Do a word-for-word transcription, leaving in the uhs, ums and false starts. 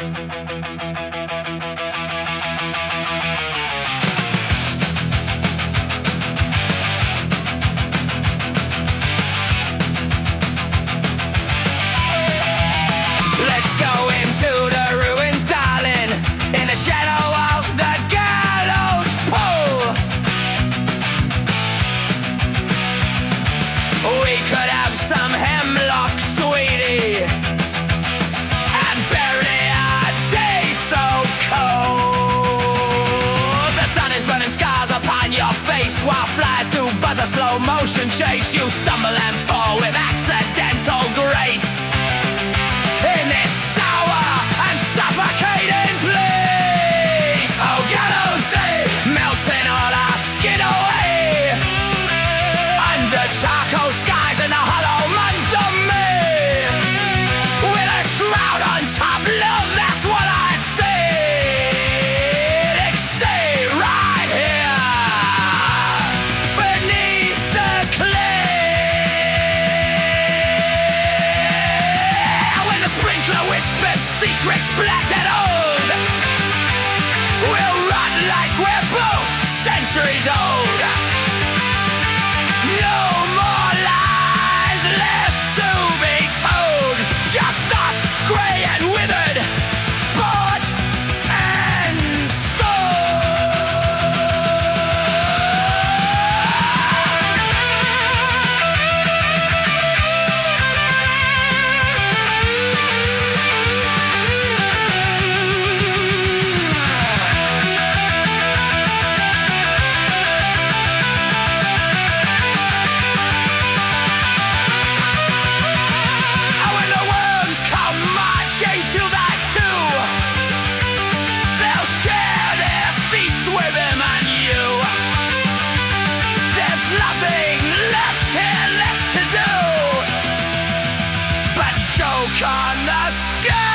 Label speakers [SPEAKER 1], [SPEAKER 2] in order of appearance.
[SPEAKER 1] Let's go into the ruins, darling, in the shadow of the gallows pole. We could have some hemlock, sweetie, and bury our day so cold. The sun is burning scars upon your face, while flies do buzz a slow motion chase. You stumble and fall with accidental grace in this sour and suffocating place. Oh, gallows day, melting all our skin away under charcoal skies in the hollow month of May. With a shroud on top, love, that's what I said. Stay right here beneath the clay. When the sprinkler whispered secrets black and old, we'll run like we're both centuries old. No more lies left to be told. Just us, grey and withered, bought and And when the worms come marching to that too, they'll share their feast with him and you. There's nothing left here left to do but choke on the sky.